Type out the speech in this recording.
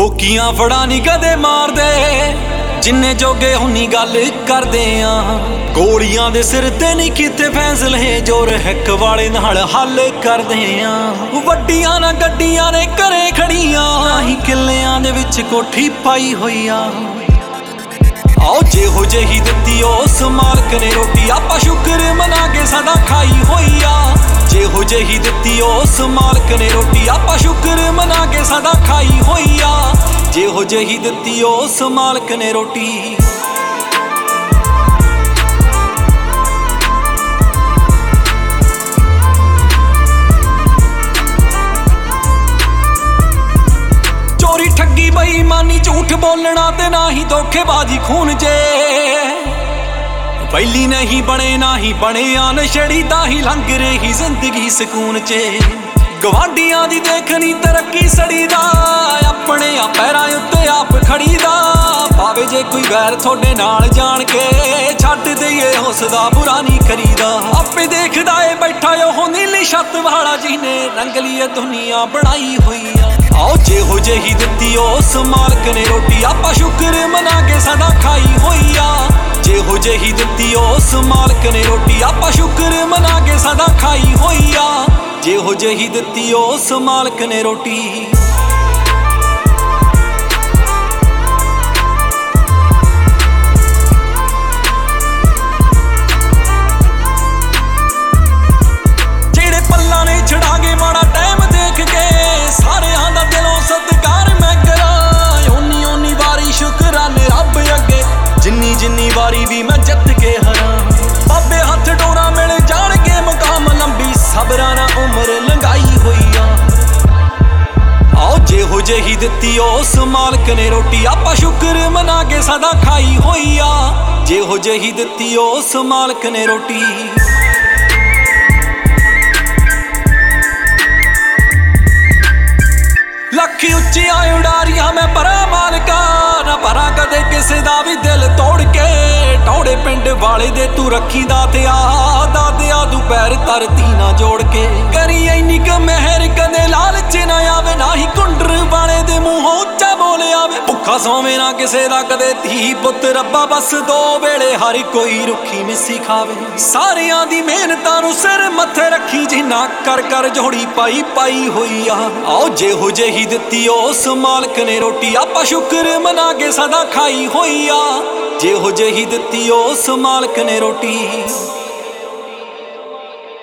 ਲੋਕੀਆਂ ਫੜਾ ਨੀ ਕਦੇ ਮਾਰਦੇ, ਜਿੰਨੇ ਜੋਗੇ ਹੁੰਨੀ ਗੱਲ ਕਰਦੇ ਆ। ਗੋਲੀਆਂ ਦੇ ਸਿਰ ਤੇ ਨਹੀਂ ਕੀਤੇ ਫੈਸਲੇ, ਜੋ ਰਹਿਕ ਵਾਲੇ ਨਾਲ ਹੱਲ ਕਰਦੇ ਆ। ਵੱਡੀਆਂ ਨਾ ਗੱਡੀਆਂ ਨੇ ਘਰੇ ਖੜੀਆਂ, ਹੀ ਕਿੱਲਿਆਂ ਦੇ ਵਿੱਚ ਕੋਠੀ ਪਾਈ ਹੋਈ ਆ। ਆਓ ਜਿਹੋ ਜਿਹੀ ਦਿੱਤੀ ਉਸ ਮਾਲਕ ਨੇ ਰੋਟੀ, ਆਪਾਂ ਸ਼ੁਕਰ ਮਨਾ ਕੇ ਸਦਾ ਖਾਈ ਹੋਈ ਆ। ਜਿਹੋ ਜਿਹੀ ਦਿੱਤੀ ਉਸ ਮਾਲਕ ਨੇ ਰੋਟੀ, ਆਪਾਂ ਸ਼ੁਕਰ ਮਨਾ ਕੇ ਸਦਾ ਖਾਈ ਹੋਈ ਆ। ਜਿਹੋ ਜਿਹੀ ਦਿੱਤੀ ਉਸ ਮਾਲਕ ਨੇ ਰੋਟੀ। ਚੋਰੀ ਠੱਗੀ ਬੇਈਮਾਨੀ ਝੂਠ ਬੋਲਣਾ ਤੇ ਨਾ ਹੀ ਧੋਖੇਬਾਜ਼ੀ ਖੂਨ ਜੇ। ਪਹਿਲੀ ਨਹੀਂ ਬਣੇ ਨਾ ਹੀ ਬਣਿਆ ਨਸ਼ੜੀ, ਤਾਂ ਹੀ ਲੰਘ ਰਹੀ ਜ਼ਿੰਦਗੀ ਸਕੂਨ 'ਚ। ਗਵਾਂਢੀਆਂ ਦੀ ਦੇਖਣੀ ਤਰੱਕੀ ਸੜੀ ਦਾ, ਆਪਣੇ ਪੈਰਾਂ ਉੱਤੇ ਆਪ ਖੜੀ ਦਾ। ਭਾਵੇਂ ਜੇ ਕੋਈ ਗੈਰ ਤੁਹਾਡੇ ਨਾਲ ਜਾਣ ਕੇ, ਛੱਡ ਦਈਏ ਉਸ ਦਾ ਬੁਰਾ ਨਹੀਂ ਕਰੀਦਾ। ਆਪੇ ਦੇਖਦਾ ਏ ਬੈਠਾ ਉਹ ਨੀਲੀ ਛੱਤ ਵਾਲਾ, ਜਿਹਨੇ ਰੰਗਲੀ ਦੁਨੀਆ ਬਣਾਈ ਹੋਈ ਆ। ਆਓ ਜਿਹੋ ਜਿਹੀ ਦਿੱਤੀ ਉਸ ਮਾਲਕ ਨੇ ਰੋਟੀ, ਆਪਾਂ ਸ਼ੁਕਰ ਮਨਾ ਕੇ ਸਦਾ ਖਾਈ ਹੋਈ ਆ। ਜਿਹੋ ਜਿਹੀ ਦਿੱਤੀ ਉਸ ਮਾਲਕ ਨੇ ਰੋਟੀ, ਆਪਾਂ ਸ਼ੁਕਰ ਮਨਾ ਕੇ ਸਦਾ ਖਾਈ ਹੋਈ ਆ। ਜਿਹੋ ਜਿਹੀ ਦਿੱਤੀ ਉਸ ਮਾਲਕ ਨੇ ਰੋਟੀ। ਜਿਹੜੇ ਪੱਲਾਂ ਨੇ ਛੜਾਂਗੇ ਮਾੜਾ ਟਾਈਮ ਦੇਖ ਕੇ, ਸਾਰਿਆਂ ਦਾ ਦਿਲੋਂ ਸਤਿਕਾਰ ਮੈਂ ਕਰਾਂ। ਓਨੀ ਓਨੀ ਵਾਰੀ ਸ਼ੁਕਰਾਨੇ ਰੱਬ ਅੱਗੇ, ਜਿੰਨੀ ਜਿੰਨੀ ਵਾਰੀ ਵੀ ਮੈਂ ਜਿੱਤ ਕੇ ਹਰਾਂ। ਬਾਬੇ ਹੱਥ ਡੋਰਾ ਮਿਲ ਜਾਣਗੇ, ਮੁਕਾਮ ਲੰਬੀ ਸਬਰਾਂ ਨਾਲ ਉਮਰ ਲੰਘਾਈ ਹੋਈ ਆ। ਆਓ ਜਿਹੋ ਜਿਹੀ ਦਿੱਤੀ ਉਸ ਮਾਲਕ ਨੇ ਰੋਟੀ, ਆਪਾਂ ਸ਼ੁਕਰ ਮਨਾ ਕੇ ਸਦਾ ਖਾਈ ਹੋਈ ਆ। ਜਿਹੋ ਜਿਹੀ ਦਿੱਤੀ ਉਸ ਮਾਲਕ ਨੇ ਰੋਟੀ। ਲੱਖ ਉੱਚੀਆਂ ਉਡਾਰੀਆਂ ਮੈਂ ਪਰਾਂ ਮਾਲਕਾ, ਨਾ ਪਰਾਂ ਕਦੇ ਕਿਸੇ ਦਾ ਵੀ ਦਿਲ ਤੋੜ ਕੇ। ਟੌੜੇ ਪਿੰਡ ਵਾਲੇ ਦੇ ਤੂੰ ਰੱਖੀ ਦਾਤਿਆ, ਦਾਤਿਆ ਤੂੰ ਪੈਰ ਧਰਤੀ ਨਾ ਜੋੜ ਕੇ। ਕਰੀ ਇੰਨੀ ਕੁ ਮਿਹਰ ਕਦੇ ਲਾਲਚ ਨਾ ਆਵੇ, ਨਾ ਹੀ ਕੁੰਡਰ ਵਾਲੇ ਦੇ ਮੂੰਹੋਂ ਉੱਚਾ ਬੋਲ ਆਵੇ। ਭੁੱਖਾ ਸੋਵੇ ਨਾ ਕਿਸੇ ਦਾ ਕਦੇ ਧੀ ਪੁੱਤ, ਰੱਬਾ ਬਸ ਦੋ ਵੇਲੇ ਹਰ ਕੋਈ ਰੁੱਖੀ ਮਿੱਸੀ ਖਾਵੇ। ਸਾਰਿਆਂ ਦੀ ਮਿਹਨਤਾਂ ਨੂੰ ਸਿਰ ਮੱਥੇ ਰੱਖੀ, ਜਿੰਨਾ ਕਰ ਕਰ ਜੋੜੀ ਪਾਈ ਪਾਈ ਹੋਈ ਆ। ਆਓ ਜਿਹੋ ਜਿਹੀ ਦਿੱਤੀ ਉਸ ਮਾਲਕ ਨੇ ਰੋਟੀ, ਆਪਾਂ ਸ਼ੁਕਰ ਮਨਾ ਕੇ ਸਦਾ ਖਾਈ ਹੋਈ ਆ। ਜਿਹੋ ਜਿਹੀ ਦਿੱਤੀ ਉਸ ਮਾਲਕ ਨੇ ਰੋਟੀ।